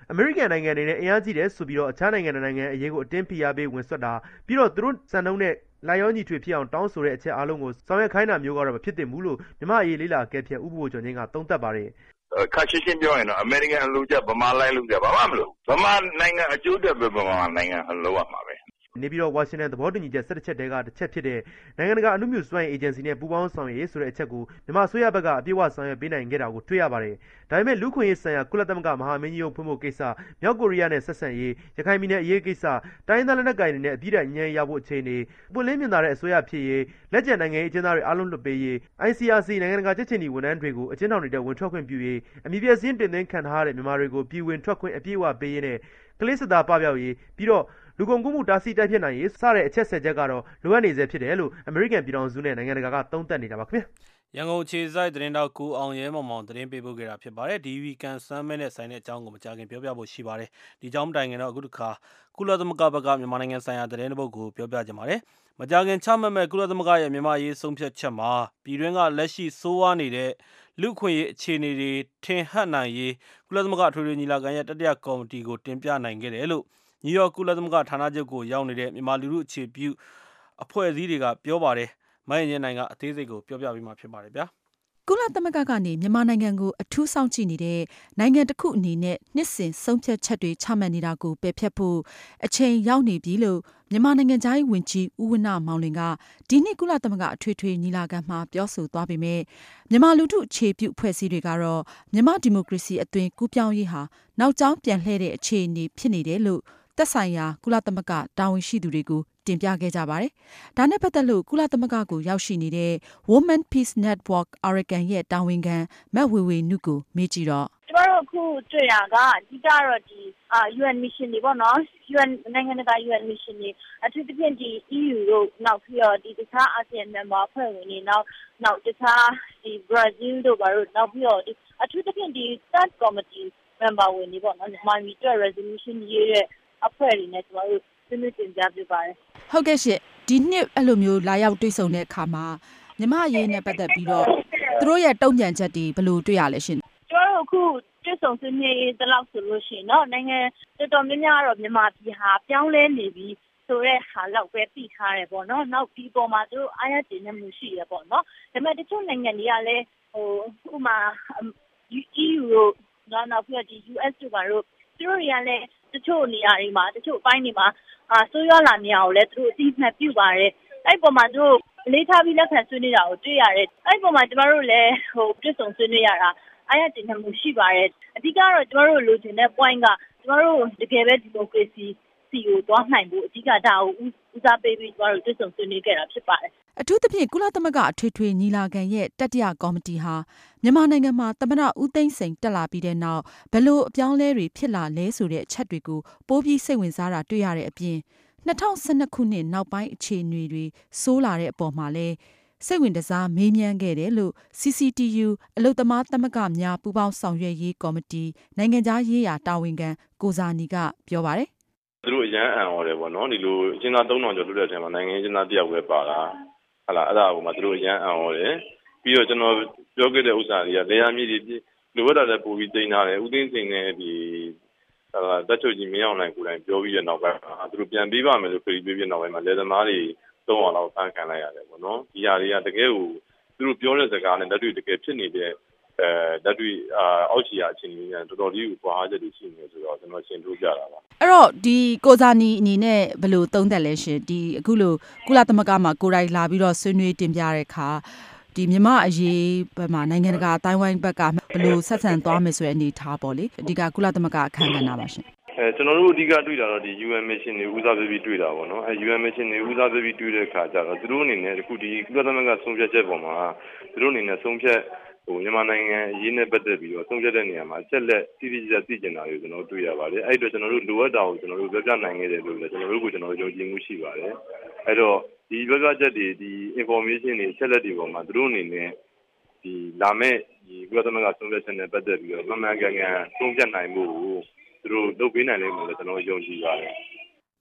အမေရိကန်နိုင်ငံအနေနဲ့အင်အားကြီးတယ်ဆိုပြီးတော့အခြားနိုင်ငံနိုင်ငံအရေးကိုအတင်းဖိအားပေးဝင်ဆွတ်တာပြီးတော့သူတို့စံနှုန်းနဲ့လိုက်ရောညီထွေဖြစ်အောင်တောင်းဆိုတဲ့အချက်အားလုံးကိုဆောင်ရွက်ခိုင်းတာမျိုးကတော့မဖြစ်သင့်ဘူးလို့မြန်မာအရေးလေးလာကဲဖြတ်ဥပဒေကျော်ချင်းကသုံးသပ်ပါတယ်ခါရှင်းရှင်းပြောရင်တော့အမေရိကန်အလုပ်ကြဗမာလိုက်လုပ်ကြဘာမှမလုပ်ဗမာနိုင်ငံအကျိုးတက်ပဲဗမာနိုင်ငံအလုပ်ရမှာပဲနေပြီးတော့ဝါရှင်တန်သဘောတူညီချက်၁၁ချက်တဲကတစ်ချက်ဖြစ်တဲ့နိုင်ငံတကာအမှုမျိုးစွမ်းအေဂျင်စီနဲ့ပူးပေါင်းဆောင်ရွက်ရေးဆိုတဲ့အချက်ကိုမြန်မာအစိုးရဘက်ကအပြည့်အဝဆောင်ရွက်ပေးနိုင်ခဲ့တာကိုတွေ့ရပါတယ်။ဒါပေမဲ့လူခွင့်ရေးဆိုင်ရာကုလသမဂ္ဂမဟာမင်းကြီးရုံးဖွင့်ဖို့ကိစ္စမြောက်ကိုရီးယားနဲ့ဆက်ဆံရေးရခိုင်ပြည်နယ်အရေးကိစ္စတိုင်းဒေသလက်နက်ကိုင်တွေနဲ့အပြည့်အညံ့ရဖို့အခြေအနေပွင့်လင်းမြင်သာတဲ့အစိုးရဖြစ်ရေးလက်ကျန်နိုင်ငံရေးအကျဉ်းသားတွေအားလုံးလွှတ်ပေးရေး I C R C နိုင်ငံတကာချက်ချင်းဒီဝန်ထမ်းတွေကိုအကျဉ်းထောင်တွေထဲဝင်ထွက်ခွင့်ပြုရေးအမည်ပြစင်းတင်သွင်းခံထားရတဲ့မြန်မာတွေကိုပြည်ဝင်ထွက်ခွင့်အပြည့်အဝပေးရေးနဲ့ကလေးစစ်သားပပျောက်ရေးပြီးတော့လူကုန်ကူးမှုတားဆီးတိုက်ဖျက်နိုင်ရေးစတဲ့အချက်ဆက်ချက်ကတော့လိုအပ်နေစေဖြစ်တယ်လို့အမေရိကန်ပြည်ထောင်စုနဲ့နိုင်ငံတကာကသုံးသပ်နေတာပါခင်ဗျာရန်ကုန်ခြေဆိုင်သတင်းတောက်ကိုအောင်ရဲမောင်မောင်သတင်းပေးပို့ခဲ့တာဖြစ်ပါတယ်ဒီဝီကန်ဆမ်မဲနဲ့ဆိုင်တဲ့အကြောင်းကိုမကြခင်ပြောပြဖို့ရှိပါတယ်ဒီကြောင်းတိုင်ကတော့အခုတစ်ခါကုလသမဂ္ဂဘက်ကမြန်မာနိုင်ငံဆိုင်ရာသတင်းတစ်ပုဒ်ကိုပြောပြကြပါတယ်မကြခင်ချမှတ်မဲ့ကုလသမဂ္ဂရဲ့မြန်မာရေးဆုံးဖြတ်ချက်မှာပြည်တွင်းကလက်ရှိစိုးဝါးနေတဲ့လူခွင့်ရေးအခြေအနေတွေထင်ဟပ်နိုင်ရေးကုလသမဂ္ဂထွေထွေညီလာခံရဲ့တတိယကော်မတီကိုတင်ပြနိုင်ခဲ့တယ်လို့နယူးယောက်ကုလသမဂ္ဂဌာနချုပ်ကိုရောက်နေတဲ့မြန်မာလူထုအခြေပြုအဖွဲ့အစည်းတွေကပြောပါတယ်။မယဉ်ရင်နိုင်ကအသေးစိတ်ကိုပြောပြပေးမှာဖြစ်ပါတယ်ဗျာ။ကုလသမဂ္ဂကနေမြန်မာနိုင်ငံကိုအထူးစောင့်ကြည့်နေတဲ့နိုင်ငံတစ်ခုအနေနဲ့နှစ်စဉ်ဆုံးဖြတ်ချက်တွေချမှတ်နေတာကိုပယ်ဖျက်ဖို့အချိန်ရောက်နေပြီလို့မြန်မာနိုင်ငံသားရေးဝန်ကြီးဦးဝဏ္ဏမောင်လွင်ကဒီနေ့ကုလသမဂ္ဂအထွေထွေညီလာခံမှာပြောဆိုသွားပေမဲ့မြန်မာလူထုအခြေပြုအဖွဲ့အစည်းတွေကတော့မြန်မာဒီမိုကရေစီအသွင်ကူးပြောင်းရေးဟာနောက်ကျောင်းပြန်လှည့်တဲ့အခြေအနေဖြစ်နေတယ်လို့သက်ဆိုင်ရာကုလသမဂ္ဂတာဝန်ရှိသူတွေကိုတင်ပြခဲ့ကြပါတယ်။ဒါနဲ့ပတ်သက်လို့ကုလသမဂ္ဂကိုရောက်ရှိနေတဲ့ Women Peace Network Arakan ရဲ့တာဝန်ခံမတ်ဝေဝေနုကိုမေးကြည့်တော့ကျမတို့အခုတွေ့ရကအဓိကတော့ဒီ U N mission တွေပေါ့နော် U N နိုင်ငံတကာ U N mission တွေအထူးသဖြင့်ဒီ E U တို့နောက်ပြီးတော့ဒီတခြား ASEAN member အဖွဲ့ဝင်တွေနောက်နောက်တခြားဒီ Brazil တို့ဘာလို့နောက်ပြီးတော့ဒီအထူးသဖြင့်ဒီ Third Committee member ဝင်တွေပေါ့နော်မြန်မာပြည်အတွက် resolution ရေးတဲ့အဖွဲ့တွေနဲ့ကျမတို့ဆွေးနွေးတင်ပြပြပါတယ်ဟုတ်ကဲ့ရှင်ဒီနှစ်အဲ့လိုမျိုးလာရောက်တွေ့ဆုံတဲ့အခါမှာမြန်မာအရေးနဲ့ပတ်သက်ပြီးတော့သူတို့ရဲ့တုံ့ပြန်ချက်တွေဘယ်လိုတွေ့ရလဲရှင်ကျမတို့အခုတွေ့ဆုံဆွေးနွေးတဲ့လောက်ဆိုလို့ရှိရင်เนาะနိုင်ငံတော်တော်များများတော့မြန်မာပြည်ဟာပြောင်းလဲနေပြီဆိုတဲ့ဟာလောက်ပဲသိထားတယ်ပေါ့နော်နောက်ဒီပေါ်မှာသူတို့အားရတင်နေမှုရှိရပေါ့နော်ဒါပေမဲ့တချို့နိုင်ငံတွေကလည်းဟိုဥမာ E U တို့နောက်ပြီးတော့ဒီ U S တို့ဘာလို့သူတို့တွေကလည်းတချို့နေရာတွေမှာတချို့အပိုင်းတွေမှာအာဆိုးရွားလာနေအောင်လဲသူတို့အသိမှတ်ပြုပါတယ်အဲ့ပေါ်မှာသူတို့လေးထားပြီးလက်ခံဆွေးနွေးတာကိုတွေ့ရတယ်အဲ့ပေါ်မှာကျမတို့လည်းဟိုပြည့်စုံဆွေးနွေးရတာအားရတင်နေမှုရှိပါတယ်အဓိကတော့ကျမတို့လိုချင်တဲ့ point ကကျမတို့တကယ်ပဲဒီမိုကရေစီစီကိုသွားနိုင်ဖို့အဓိကဒါကိုဦးစားပေးပြီးကျမတို့ပြည့်စုံဆွေးနွေးခဲ့တာဖြစ်ပါတယ်အထူးသဖြင့်ကုလသမဂ္ဂအထွေထွေညီလာခံရဲ့တတိယကော်မတီဟာမြန်မာနိုင်ငံမှာသမ္မတဦးသိန်းစိန်တက်လာပြီးတဲ့နောက်ဘယ်လိုအပြောင်းလဲတွေဖြစ်လာလဲဆိုတဲ့အချက်တွေကိုပိုပြီးစိတ်ဝင်စားတာတွေ့ရတဲ့အပြင်၂၀၁၂ခုနှစ်နောက်ပိုင်းအခြေအနေတွေဆိုးလာတဲ့အပေါ်မှာလည်းစိတ်ဝင်တစားမေးမြန်းခဲ့တယ်လို့ C C T U အလုပ်သမားသမဂ္ဂများပူးပေါင်းဆောင်ရွက်ရေးကော်မတီနိုင်ငံခြားရေးရာတာဝန်ခံကိုဇာနီကပြောပါတယ်သူတို့အရန်အံ့ဩတယ်ပေါ့နော်ဒီလိုအကျဉ်းသားသုံးထောင်ကျော်လွတ်တဲ့အချိန်မှာနိုင်ငံရေးအကျဉ်းသားတယောက်ပဲပါလာဟလာအဲ့ဒါကိုမှသူတို့အရန်အံ့ဩတယ်ပြီးတော့ကျွန်တော်ပြောခဲ့တဲ့ဥစ္စာတွေကလေယာဉ်မြစ်တွေလိုအပ်တာလည်းပို့ပြီးတင်ထားတယ်ဦးသိန်းစိန်နဲ့ဒီဟလာတက်ချုပ်ကြီးမင်းအောင်နိုင်ကိုယ်တိုင်ပြောပြီးတဲ့နောက်ပိုင်းသူတို့ပြန်ပေးပါမယ်လို့ပြောပြီးပြီးနောက်ပိုင်းမှာလေသမားတွေသုံးအောင်လောက်ဖန်ခံလိုက်ရတယ်ပေါ့နော်ဒီဟာတွေကတကယ်ကိုသူတို့ပြောတဲ့စကားနဲ့လက်တွေ့တကယ်ဖြစ်နေတဲ့အဲလက်တွေ့အောက်ခြေအခြေအနေနဲ့တော်တော်လေးကိုပွားချက်တွေရှိနေဆိုတော့ကျွန်တော်ရှင်းထုတ်ကြတာပါအဲ့တော့ဒီကိုဇာနီအနေနဲ့ဘယ်လိုသုံးသပ်လဲရှင်ဒီအခုလိုကုလသမဂ္ဂမှာကိုယ်တိုင်လာပြီးတော့ဆွေးနွေးတင်ပြတဲ့အခါဒီမြန်မာအရေးဘက်မှာနိုင်ငံတကာအတိုင်းဝိုင်းဘက်ကဘယ်လိုဆက်ဆံသွားမယ်ဆိုတဲ့အနေထားပေါ့လေအဓိကကုလသမဂ္ဂအခမ်းအနားပါရှင်အဲကျွန်တော်တို့အဓိကတွေ့တာတော့ဒီ U N mission တွေဦးစားပေးပြီးတွေ့တာပေါ့နော်အဲ U N mission တွေဦးစားပေးပြီးတွေ့တဲ့အခါကျတော့သူတို့အနေနဲ့အခုဒီကုလသမဂ္ဂဆုံးဖြတ်ချက်ပေါ်မှာသူတို့အနေနဲ့ဆုံးဖြတ်ဟိုမြန်မာနိုင်ငံအရေးနဲ့ပတ်သက်ပြီးတော့ဆုံးဖြတ်တဲ့နေရာမှာအချက်လက်တိတိကျကျသိကျင်တာတွေကျွန်တော်တို့တွေ့ရပါတယ်အဲ့အတွက်ကျွန်တော်တို့လိုအပ်တာကိုကျွန်တော်တို့ပြောပြနိုင်ခဲ့တယ်လို့လည်းကျွန်တော်တို့ကိုကျွန်တော်တို့ယုံကြည်မှုရှိပါတယ်အဲ့တော့ဒီပြောပြချက်တွေဒီ information တွေအချက်လက်တွေပေါ်မှာသူတို့အနေနဲ့ဒီလာမဲ့ဒီကုလသမဂ္ဂဆုံးဖြတ်ချက်နဲ့ပတ်သက်ပြီးတော့မှန်မှန်ကန်ကန်ဆုံးဖြတ်နိုင်မှုကိုသူတို့လုပ်ပေးနိုင်လိမ့်မယ်လို့ကျွန်တော်ယုံကြည်ပါတယ်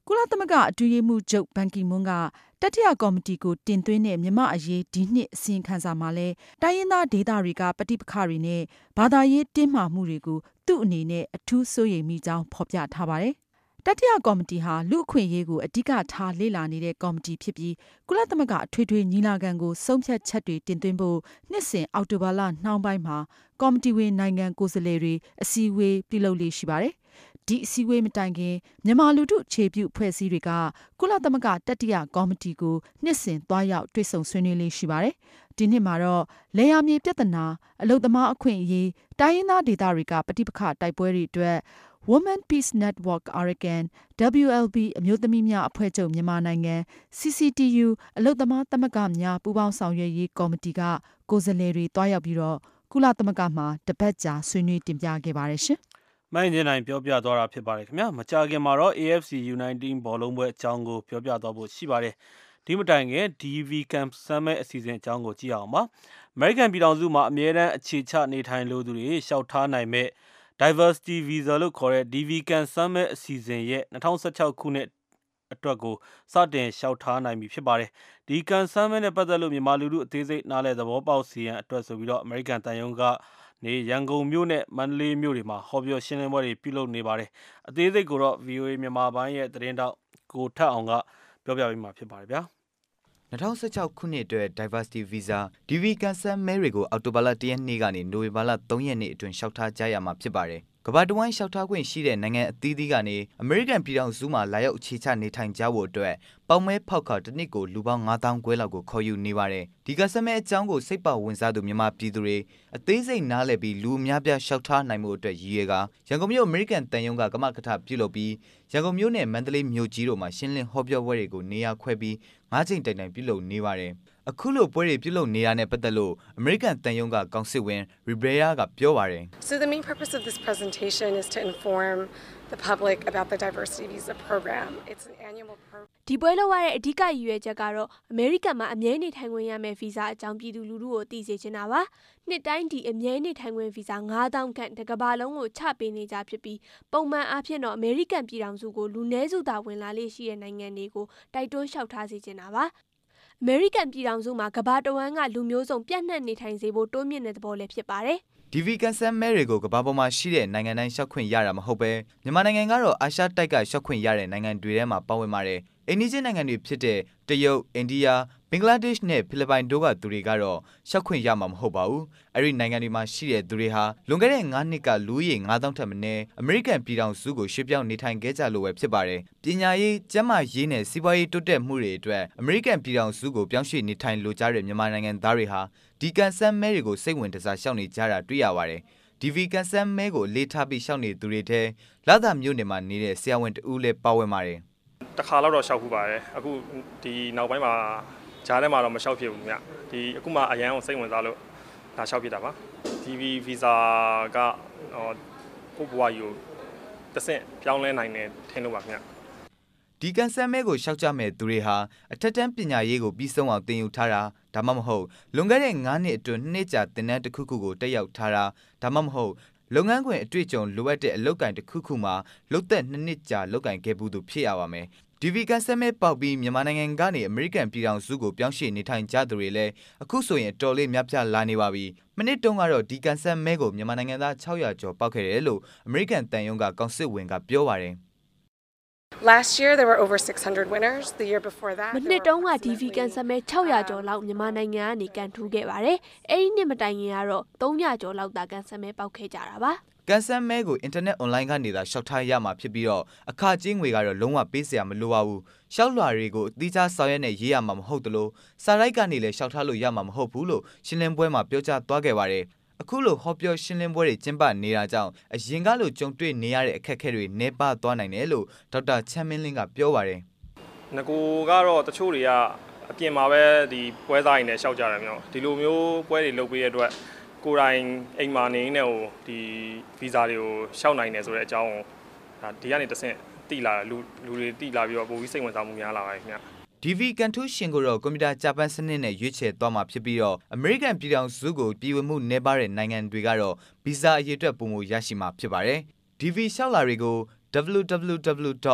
ကုလသမဂ္ဂအတွင်းရေးမှူးချုပ်ဘန်ကီမွန်းကတတိယကော်မတီကိုတင်သွင်းတဲ့မြန်မာအရေးဒီနှစ်အစီရင်ခံစာမှာလဲတိုင်းရင်းသားဒေသတွေကပဋိပက္ခတွေနဲ့ဘာသာရေးတင်းမာမှုတွေကိုသူ့အနေနဲ့အထူးစိုးရိမ်မိကြောင်းဖော်ပြထားပါတယ်။တတိယကော်မတီဟာလူအခွင့်အရေးကိုအဓိကထားလေ့လာနေတဲ့ကော်မတီဖြစ်ပြီးကုလသမဂ္ဂအထွေထွေညီလာခံကိုဆုံးဖြတ်ချက်တွေတင်သွင်းဖို့နှစ်စဉ်အောက်တိုဘာလနှောင်းပိုင်းမှာကော်မတီဝင်နိုင်ငံကိုယ်စားလှယ်တွေအစည်းအဝေးပြုလုပ်လေ့ရှိပါတယ်။ဒီအစည်းအဝေးမတိုင်ခင်မြန်မာလူထုခြေပြုအဖွဲ့အစည်းတွေကကုလသမဂ္ဂတတိယကော်မတီကိုနှစ်စဉ်သွားရောက်တွေ့ဆုံဆွေးနွေးလေးရှိပါတယ်။ဒီနှစ်မှာတော့လေယာမြေပြဿနာအလုပ်သမားအခွင့်အရေးတိုင်းရင်းသားဒေသတွေကပဋိပက္ခတိုက်ပွဲတွေအတွက် Women Peace Network Arakan, W L B အမျိုးသမီးများအဖွဲ့ချုပ်မြန်မာနိုင်ငံ C C T U အလုပ်သမားသမဂ္ဂများပူးပေါင်းဆောင်ရွက်ရေးကော်မတီကကိုယ်စားလှယ်တွေတွားရောက်ပြီးတော့ကုလသမဂ္ဂမှာတပတ်ကြာဆွေးနွေးတင်ပြခဲ့ပါတယ်ရှင်။မိုင်းကျင်းနိုင်ပြောပြသွားတာဖြစ်ပါတယ်ခင်ဗျာမကြာခင်မှာတော့ A F C U nineteen ဘောလုံးပွဲအကြောင်းကိုပြောပြသွားဖို့ရှိပါတယ်ဒီမတိုင်ခင် D V Camp Summit အစီအစဉ်အကြောင်းကိုကြည့်အောင်ပါ American ပြည်ထောင်စုမှာအမြဲတမ်းအခြေချနေထိုင်လို့သူတွေရှောက်ထားနိုင်မဲ့ Diversity Visa လို့ခေါ်တဲ့ D V Camp Summit အစီအစဉ်ရဲ့twenty sixteenခုနှစ်အတွက်ကိုစတင်ရှောက်ထားနိုင်ပြီဖြစ်ပါတယ်ဒီ Camp Summit နဲ့ပတ်သက်လို့မြန်မာလူထုအသေးစိတ်နားလည်သဘောပေါက်စီရန်အတွက်ဆိုပြီးတော့ American တန်ယုံကနေရန်ကုန်မြို့နဲ့မန္တလေးမြို့တွေမှာဟောပြောရှင်းလင်းပွဲတွေပြုလုပ်နေပါတယ်အသေးစိတ်ကိုတော့ V O A မြန်မာပိုင်းရဲ့သတင်းတောက်ကိုထက်အောင်ကပြောပြပေးမှာဖြစ်ပါတယ်ဗျာ twenty sixteenခုနှစ်အတွက် Diversity Visa D V Camp Summit ကိုအောက်တိုဘာလoneရက်နေ့ကနေနိုဝင်ဘာလthreeရက်နေ့အတွင်းလျှောက်ထားကြရမှာဖြစ်ပါတယ်ကမ္ဘာတဝန်းလျှောက်ထားခွင့်ရှိတဲ့နိုင်ငံအသီးသီးကနေအမေရိကန်ပြည်ထောင်စုမှာလာရောက်အခြေချနေထိုင်ကြဖို့အတွက်ပေါင်မဲဖောက်ခါတစ်နှစ်ကိုလူပေါင်းfive thousandခွဲလောက်ကိုခေါ်ယူနေပါတယ်ဒီကစမဲအကြောင်းကိုစိတ်ပါဝင်စားသူမြန်မာပြည်သူတွေအသေးစိတ်နားလည်ပြီးလူအများပြားလျှောက်ထားနိုင်မှုအတွက်ရည်ရွယ်ကရန်ကုန်မြို့အမေရိကန်တန်ယုံကကမကထပြုလုပ်ပြီးရန်ကုန်မြို့နဲ့မန္တလေးမြို့ကြီးတို့မှာရှင်းလင်းဟောပြောပွဲတွေကိုနေရာခွဲပြီးfiveချိန်တိုင်တိုင်ပြုလုပ်နေပါတယ်အခုလိုပွဲတွေပြုလုပ်နေတာနဲ့ပတ်သက်လို့အမေရိကန်တန်ယုံကကောင်စစ်ဝင် Ribera ကပြောပါတယ် So the main purpose of this presentation is to inform the public about the Diversity Visa program. It's an annual program. ဒီပွဲလောက်ရတဲ့အဓိကရည်ရွယ်ချက်ကတော့အမေရိကန်မှာအမြဲနေထိုင်ခွင့်ရမယ့်ဗီဇာအကြောင်းပြည်သူလူထုကိုသိစေချင်တာပါနှစ်တိုင်းဒီအမြဲနေထိုင်ခွင့်ဗီဇာfive thousandခန့်တစ်ကမ္ဘာလုံးကိုချပေးနေကြဖြစ်ပြီးပုံမှန်အားဖြင့်တော့အမေရိကန်ပြည်ထောင်စုကိုလူနည်းစုသာဝင်လာလေ့ရှိတဲ့နိုင်ငံတွေကိုတိုက်တွန်းလျှောက်ထားစေချင်တာပါအမေရိကန်ပြည်ထောင်စုမှာကမ္ဘာတဝန်းကလူမျိုးစုံပြန့်နှံ့နေထိုင်စေဖို့တိုးမြင့်တဲ့သဘောလည်းဖြစ်ပါတယ် D V Camp Summit ကိုကမ္ဘာပေါ်မှာရှိတဲ့နိုင်ငံတိုင်းရှောက်ခွင့်ရတာမဟုတ်ပဲမြန်မာနိုင်ငံကတော့အာရှတိုက်ကရှောက်ခွင့်ရတဲ့နိုင်ငံတွေထဲမှာပါဝင်ပါတယ်အိန္ဒိယနိုင်ငံတွေဖြစ်တဲ့တရုတ်အိန္ဒိယဘင်္ဂလားဒေ့ရှ်နဲ့ဖိလစ်ပိုင်တို့ကသူတွေကတော့ရှောက်ခွင့်ရမှာမဟုတ်ပါဘူးအဲ့ဒီနိုင်ငံတွေမှာရှိတဲ့သူတွေဟာလွန်ခဲ့တဲ့fiveနှစ်ကလူဦးရေfive thousandထက်မနည်းအမေရိကန်ပြည်ထောင်စုကိုရွှေ့ပြောင်းနေထိုင်ခဲ့ကြလို့ပဲဖြစ်ပါတယ်ပညာရေးကျန်းမာရေးနဲ့စီးပွားရေးတိုးတက်မှုတွေအတွက်အမေရိကန်ပြည်ထောင်စုကိုပြောင်းရွှေ့နေထိုင်လိုကြတဲ့မြန်မာနိုင်ငံသားတွေဟာဒီကန်ဆမ်မဲတွေကိုစိတ်ဝင်တစားရှောက်နေကြတာတွေ့ရပါတယ်D V Camp Summit ကိုလေးထားပြီးရှောက်နေသူတွေထဲလာသာမြို့နယ်မှာနေတဲ့ဆရာဝန်တဦးလည်းပါဝင်ပါတယ်တခါတော့ရှောက်ခုပါတယ်အခုဒီနောက်ပိုင်းမှာဂျားထဲမှာတော့မရှောက်ဖြစ်ဘူးမြဒီအခုမှအရန်ကိုစိတ်ဝင်စားလို့ဒါရှောက်ဖြစ်တာပါ D V Visa ကဟိုကိုဘွားယူတဆင့်ပြောင်းလဲနိုင်တယ်ထင်လို့ပါခင်ဗျဒီကန်ဆမ်မဲကိုရှောက်ကြမဲ့သူတွေဟာအထက်တန်းပညာရေးကိုပြီးဆုံးအောင်သင်ယူထားတာဒါမှမဟုတ်လွန်ခဲ့တဲ့fiveနှစ်အတွင်းနှစ်ကြာသင်တန်းတစ်ခုခုကိုတက်ရောက်ထားတာဒါမှမဟုတ်လုပ်ငန်းခွင်အတွေ့အကြုံလိုအပ်တဲ့အလုပ်ကိုင်တစ်ခုခုမှာလုပ်သက်twoနှစ်ကြာလုပ်ကိုင်ခဲ့ဘူးသူဖြစ်ရပါမယ်D V Camp Summitပေါက်ပြီးမြန်မာနိုင်ငံကနေအမေရိကန်ပြည်ထောင်စုကိုပြောင်းရွှေ့နေထိုင်ကြသူတွေလည်းအခုဆိုရင်တော်လေးများပြားလာနေပါပြီ။မနစ်တုန်းကတော့ဒီ Camp Summitကိုမြန်မာနိုင်ငံသားsix hundredကျော်ပေါက်ခဲ့တယ်လို့အမေရိကန်တန်ယုံကကောင်စစ်ဝင်ကပြောပါတယ်။ Last year there were over six hundred winners. The year before that မနှစ်တုန်းက D V Camp Summit six hundredကျော်လောက်မြန်မာနိုင်ငံကနေကန်ထူးခဲ့ပါတယ်။အဲဒီနှစ်မတိုင်ခင်ကတော့three hundredကျော်လောက်သာကန်ဆမ်မဲပေါက်ခဲ့ကြတာပါ။ကန်ဆမ်မဲကိုအင်တာနက်အွန်လိုင်းကနေသာရှောက်ထားရမှာဖြစ်ပြီးတော့အခကြေးငွေကတော့လုံးဝပေးစရာမလိုပါဘူး။ရှောက်လွှာတွေကိုအသီးခြားဆောင်ရွက်နဲ့ရေးရမှာမဟုတ်တလို့စာရိုက်ကနေလည်းရှောက်ထားလို့ရမှာမဟုတ်ဘူးလို့ရှင်းလင်းပွဲမှာပြောကြားသွားခဲ့ပါတယ်။အခုလိုဟောပြောရှင်းလင်းပွဲတွေကျင်းပနေတာကြောင့်အရင်ကလိုကြုံတွေ့နေရတဲ့အခက်အခဲတွေနှဲပါသွားနိုင်တယ်လို့ဒေါက်တာချမ်းမင်းလင်းကပြောပါတယ်။ငကိုကတော့တချို့တွေကအပြင်မှာပဲဒီပွဲစားရင်းနဲ့ရှောက်ကြတယ်မျိုးဒီလိုမျိုးပွဲတွေလုပ်ပေးတဲ့အတွက်ကိုယ်တိုင်အိမ်မှာနေနေဟိုဒီဗီဇာတွေကိုရှောက်နိုင်တယ်ဆိုတဲ့အကြောင်းဒါဒီကနေတစ်ဆင့်တိလာလူလူတွေတိလာပြီးတော့ပိုပြီးစိတ်ဝင်စားမှုများလာပါတယ်ခင်ဗျ။D V ကန်ထူးရှင်ကိုတော့ကွန်ပျူတာဂျပန်စနစ်နဲ့ရွေးချယ်သွားမှာဖြစ်ပြီးတော့အမေရိကန်ပြည်ထောင်စုကိုပြည်ဝင်မှုနှဲပါတဲ့နိုင်ငံတွေကတော့ဗီဇာအရေးအတွက်ပုံမရရှိမှာဖြစ်ပါတယ်။ D V လျှောက်လာတွေကိုw w w dot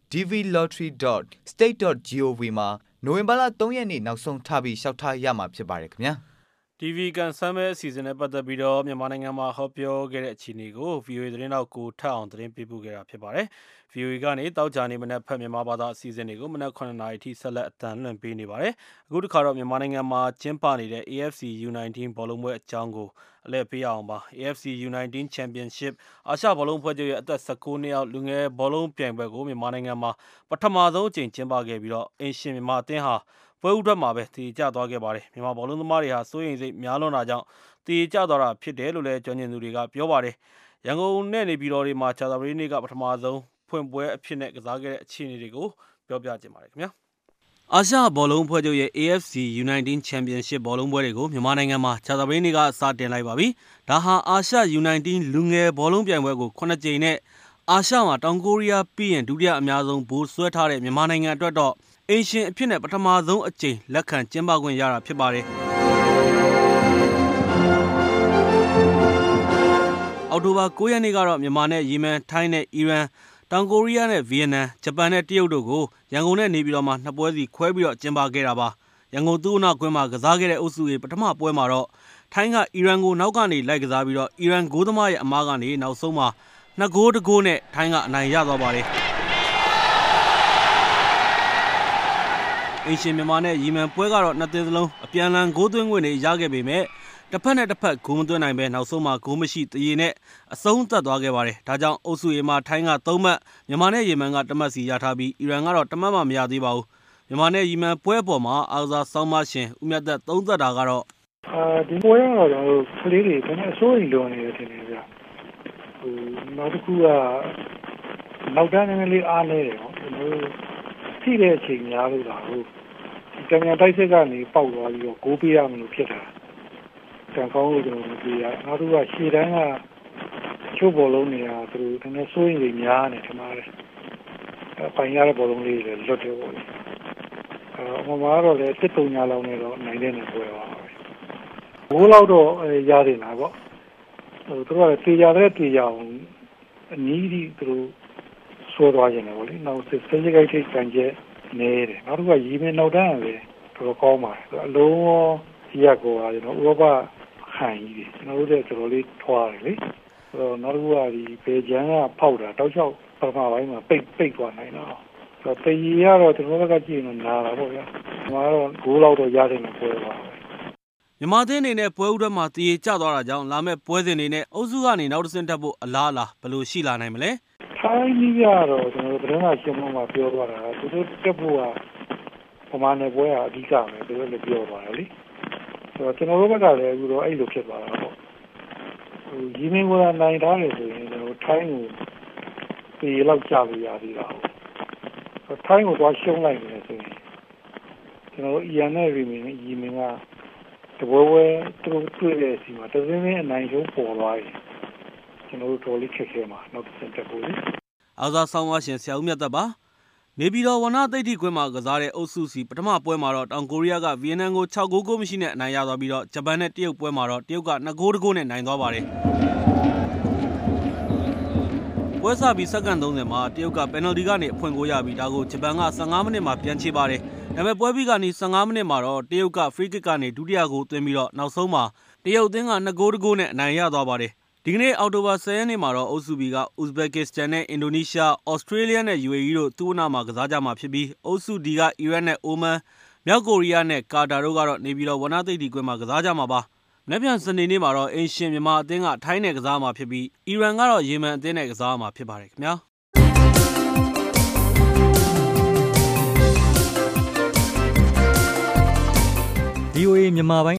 d v lottery dot state dot gov မှာနိုဝင်ဘာလသုံးရက်နေ့နောက်ဆုံးထားပြီးလျှောက်ထားရမှာဖြစ်ပါတယ်ခင်ဗျာတီဗီ ကန်ဆမ်းမဲ့အစီအစဉ်နဲ့ပတ်သက်ပြီးတော့မြန်မာနိုင်ငံမှာဟောပြောခဲ့တဲ့အခြေအနေကို ဗီအိုအေ သတင်းတောက်ကိုထပ်အောင်သတင်းပေးပို့ခဲ့တာဖြစ်ပါတယ်။ ဗီအိုအေ ကနေတောက်ကြနေမနက်ဖက်မြန်မာဘာသာအစီအစဉ်တွေကိုမနက်ခုနှစ်နာရီထိဆက်လက်အသံလွှင့်ပေးနေပါတယ်။အခုတစ်ခါတော့မြန်မာနိုင်ငံမှာကျင်းပနေတဲ့ A F C U nineteen ဘောလုံးပွဲအကြောင်းကိုအလဲပေးအောင်ပါ A F C U nineteen Championship အာရှဘောလုံးဖွဲ့ချုပ်ရဲ့အသက်၁၉နှစ်အောက်လူငယ်ဘောလုံးပြိုင်ပွဲကိုမြန်မာနိုင်ငံမှာပထမဆုံးအကြိမ်ကျင်းပခဲ့ပြီးတော့အင်ရှင်မြန်မာအသင်းဟာပွဲဥထွက်မှာပဲတည်ကြသွားခဲ့ပါတယ်မြန်မာဘောလုံးသမားတွေဟာစိုးရိမ်စိတ်များလွန်တာကြောင့်တည်ကြသွားတာဖြစ်တယ်လို့လည်းကျွမ်းကျင်သူတွေကပြောပါတယ်ရန်ကုန်နဲ့နေပြည်တော်တွေမှာဂျာတာပရီနေ့ကပထမဆုံးဖွင့်ပွဲအဖြစ်နဲ့ကစားခဲ့တဲ့အခြေအနေတွေကိုပြောပြကြပါမယ်ခင်ဗျာအာရှဘောလုံးဖွဲ့ချုပ်ရဲ့ A F C U nineteen Championship ဘောလုံးပွဲတွေကိုမြန်မာနိုင်ငံမှာဂျာတာပရီနေ့ကစတင်လိုက်ပါပြီဒါဟာအာရှ U nineteen လူငယ်ဘောလုံးပြိုင်ပွဲကိုခုနှစ်ကြိမ်နဲ့အာရှမှာတောင်ကိုရီးယားပြီးရင်ဒုတိယအများဆုံးဗိုလ်ဆွဲထားတဲ့မြန်မာနိုင်ငံအတွက်တော့အင်ရှင်အဖြစ်နဲ့ပထမဆုံးအကြိမ်လက်ခံကျင်းပခွင့်ရတာဖြစ်ပါတယ်အောက်တိုဘာ၉ရက်နေ့ကတော့မြန်မာနဲ့ယီမန်ထိုင်းနဲ့အီရန်တောင်ကိုရီးယားနဲ့ဗီယက်နမ်ဂျပန်နဲ့တရုတ်တို့ကိုရန်ကုန်နဲ့နေပြည်တော်မှာနှစ်ပွဲစီခွဲပြီးတော့ကျင်းပခဲ့တာပါရန်ကုန်သူ့အနာကွင်းမှာကစားခဲ့တဲ့အုပ်စုရဲ့ပထမပွဲမှာတော့ထိုင်းကအီရန်ကိုနောက်ကနေလိုက်ကစားပြီးတော့အီရန်ဂိုးသမားရဲ့အမားကနေနောက်ဆုံးမှာနှစ်ဂိုးတစ်ဂိုးနဲ့ထိုင်းကအနိုင်ရသွားပါတယ်အင်ရှင်မြန်မာနဲ့ရီမန်ပွဲကတော့နှစ်သင်းစလုံးအပြန်အလှန်ဂိုးသွင်းခွင့်တွေရခဲ့ပေမဲ့တစ်ဖက်နဲ့တစ်ဖက်ဂိုးမသွင်းနိုင်ပဲနောက်ဆုံးမှာဂိုးမရှိတရေနဲ့အဆုံးသတ်သွားခဲ့ပါတယ်ဒါကြောင့်အုပ်စု A မှာထိုင်းကသုံးမှတ်မြန်မာနဲ့ရီမန်ကတစ်မှတ်စီရထားပြီးအီရန်ကတော့တစ်မှတ်မှမရသေးပါဘူးမြန်မာနဲ့ရီမန်ပွဲပေါ်မှာအားကစားဆောင်းပါရှင်ဦးမြတ်သက်သုံးသက်တာကတော့အာဒီပွဲကတော့ကလေးတွေဘယ်နဲ့အစိုးရလွန်နေတယ်ထင်တယ်ဗျဟိုနောက်တစ်ခုကနောက်တန်းနည်းလေးအားနေတယ်ပေါ့ကျွန်တော်တို့ထိတဲ့အချိန်များလို့လားဟုတ်ကံမြန်တိုက်စစ်ကနေပေါက်သွားပြီးတော့ဂိုးပေးရမလို့ဖြစ်တာကံကောင်းလို့ကျွန်တော်မပြေရနောက်တစ်ခုကရှေ့တန်းကချိုးဘောလုံးနေတာသူတို့နည်းနည်းစိုးရိမ်နေများနေထင်ပါတယ်အပိုင်ရတဲ့ဘောလုံးလေးတွေလွတ်တယ်ပေါ့လေအဲဟိုမှာတော့လေတစ်တုံညာလောက်နေတော့နိုင်တဲ့နေပွဲပါပဲဘိုးလောက်တော့ရရတယ်လားပေါ့ဟိုသူတို့ကတေးကြတဲ့တေးကြအောင်အနည်းကြီးသူတို့ဆိုးသွားခြင်းလေပေါ့လေနောက်စစ်စစ်ကြိုက်ထိတ်ကန်ကျဲနေတယ်နောက်တစ်ခုကရီမင်းနောက်တန်းလေတော်ကောင်းပါတယ်အလုံးရက်ကိုကျွန်တော်ဥရောပခိုင်ကြီးကျွန်တော်တို့တဲ့တော်တော်လေးထွားတယ်လေဆိုတော့နောက်တစ်ခုကဒီဘေဂျန်ကဖောက်တာတောက်လျှောက်ပထမပိုင်းမှာပိတ်ပိတ်သွားနိုင်တော့ဆိုတော့တရီကတော့ကျွန်တော်တို့ကကြည့်ရင်နားတာပေါ့ဗျာဒီမှာတော့ဂိုးလောက်တော့ရတယ်လို့ပြောပါမြန်မာသင်းအနေနဲ့ပွဲဥထွက်မှာတည်ကျသွားတာကြောင့်လာမဲ့ပွဲစဉ်တွေနဲ့အုပ်စုကနေနောက်တစ်ဆင့်တက်ဖို့အလားအလာဘယ်လိုရှိလာနိုင်မလဲထိုင်းကြီးကတော့ကျွန်တော်တို့သတင်းစာရှင်းလင်းပွဲမှာပြောသွားတာသူတို့တက်ဖို့ကပမာဏပွဲကအဓိကပဲသူတို့လည်းပြောသွားတယ်လေဆိုတော့ကျွန်တော်တို့ဘက်ကလည်းအခုတော့အဲ့လိုဖြစ်သွားတာပေါ့ဟိုရင်းနှီးဝင်နိုင်ထားတယ်ဆိုရင်ကျွန်တော်ထိုင်းကိုပြေလောက်ကြလို့ရသေးတာဟုတ်ထိုင်းကိုသွားရှုံးလိုက်တယ်ဆိုရင်ကျွန်တော်တို့အီရန်နဲ့ရီမင်းရီမင်းကတပွဲပွဲသူတို့တွေ့တဲ့စီမှာတစင်းစင်းအနိုင်ဆုံးပေါ်သွားတယ်ကျွန်တော်တို့တော်လေးခက်ခဲမှာနောက်တစ်ဆင့်တက်ဖို့လေအားစားဆောင်းပါရှင်ဆရာဦးမြတ်သက်ပါနေပြည်တော်ဝနသိဋ္ဌိကွင်းမှာကစားတဲ့အုပ်စုစီပထမပွဲမှာတော့တောင်ကိုရီးယားကဗီယက်နမ်ကို၆ဂိုးကိုမရှိနဲ့အနိုင်ရသွားပြီးတော့ဂျပန်နဲ့တရုတ်ပွဲမှာတော့တရုတ်က၂ဂိုးတဂိုးနဲ့နိုင်သွားပါတယ်ပွဲစပြီးစက္ကန့်သုံးဆယ်မှာတရုတ်ကပယ်နယ်တီကနေအဖွင့်ဂိုးရပြီးဒါကိုဂျပန်က၁၅မိနစ်မှာပြန်ချေပါတယ်ဒါပေမဲ့ပွဲပြီးကနေ၁၅မိနစ်မှာတော့တရုတ်ကဖရီးကစ်ကနေဒုတိယဂိုးသွင်းပြီးတော့နောက်ဆုံးမှာတရုတ်အသင်းက၂ဂိုးတဂိုးနဲ့အနိုင်ရသွားပါတယ်ဒီကနေ့အောက်တိုဘာ၁၀ရက်နေ့မှာတော့အုပ်စု B ကဥဇဘက်ကစ္စတန်နဲ့အင်ဒိုနီးရှား၊ဩစတြေးလျနဲ့ U A E တို့သူ့အနာမှာကစားကြမှာဖြစ်ပြီးအုပ်စု D ကအီရတ်နဲ့အိုမန်၊မြောက်ကိုရီးယားနဲ့ကာတာတို့ကတော့နေပြည်တော်ဝနသိဋ္ဌိကွင်းမှာကစားကြမှာပါ။မနက်ဖြန်စနေနေ့မှာတော့အင်ရှင်မြန်မာအသင်းကထိုင်းနဲ့ကစားမှာဖြစ်ပြီးအီရန်ကတော့ယီမန်အသင်းနဲ့ကစားမှာဖြစ်ပါတယ်ခင်ဗျာ။ V O A မြန်မာပိုင်း